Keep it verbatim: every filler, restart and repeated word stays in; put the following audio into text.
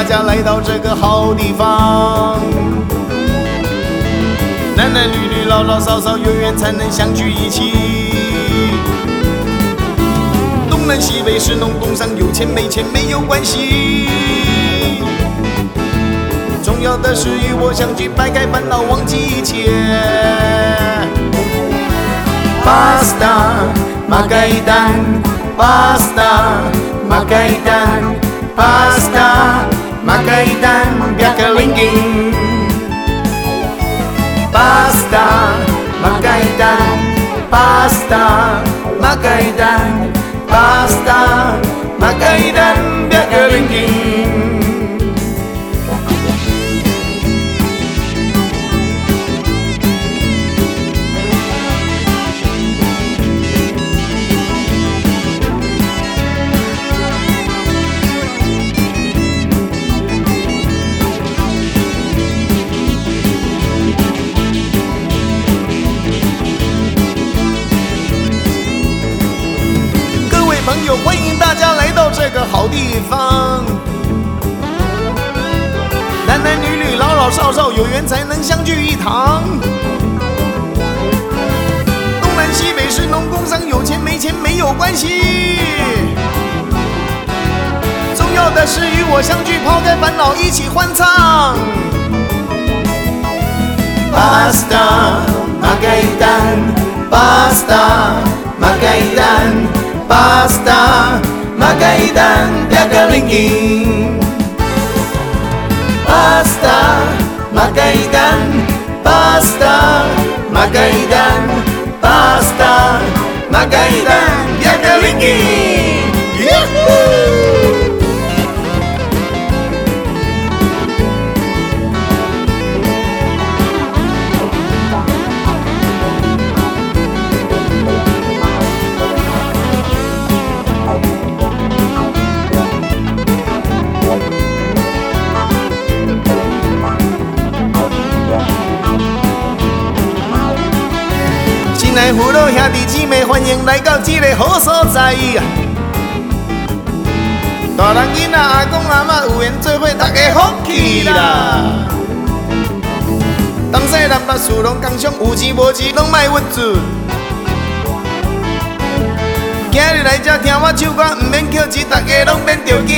家来到这个好地方。男男女女老老少少有缘才能相聚一起。东南西北是农工商，有钱没钱没有关系。重要的是与我相聚，摆开烦恼忘记一切。Pasta Magaidan Pasta Magaidan Pasta Magaidan biar lingging Pasta Magaidan Pasta Magaidan Pasta Magaidan biar lingging朋友，欢迎大家来到这个好地方。男男女女、老老少少，有缘才能相聚一堂。东南西北是农工商，有钱没钱没有关系。重要的是与我相聚，抛开烦恼，一起欢唱。Pasta Magaidan Pasta Magaidan。Pasta Magaidan biar lingging Pasta Magaidan Pasta Magaidan Pasta Magaidan biar lingging Yuhuu父老兄弟姊妹，欢迎来到这个好所在。大人囡仔、阿公阿嬷有缘做伙，大家福气啦。东西南北事拢共享，有钱无钱拢莫屈住。今日来这听我唱歌，唔免客气，大家拢免着急。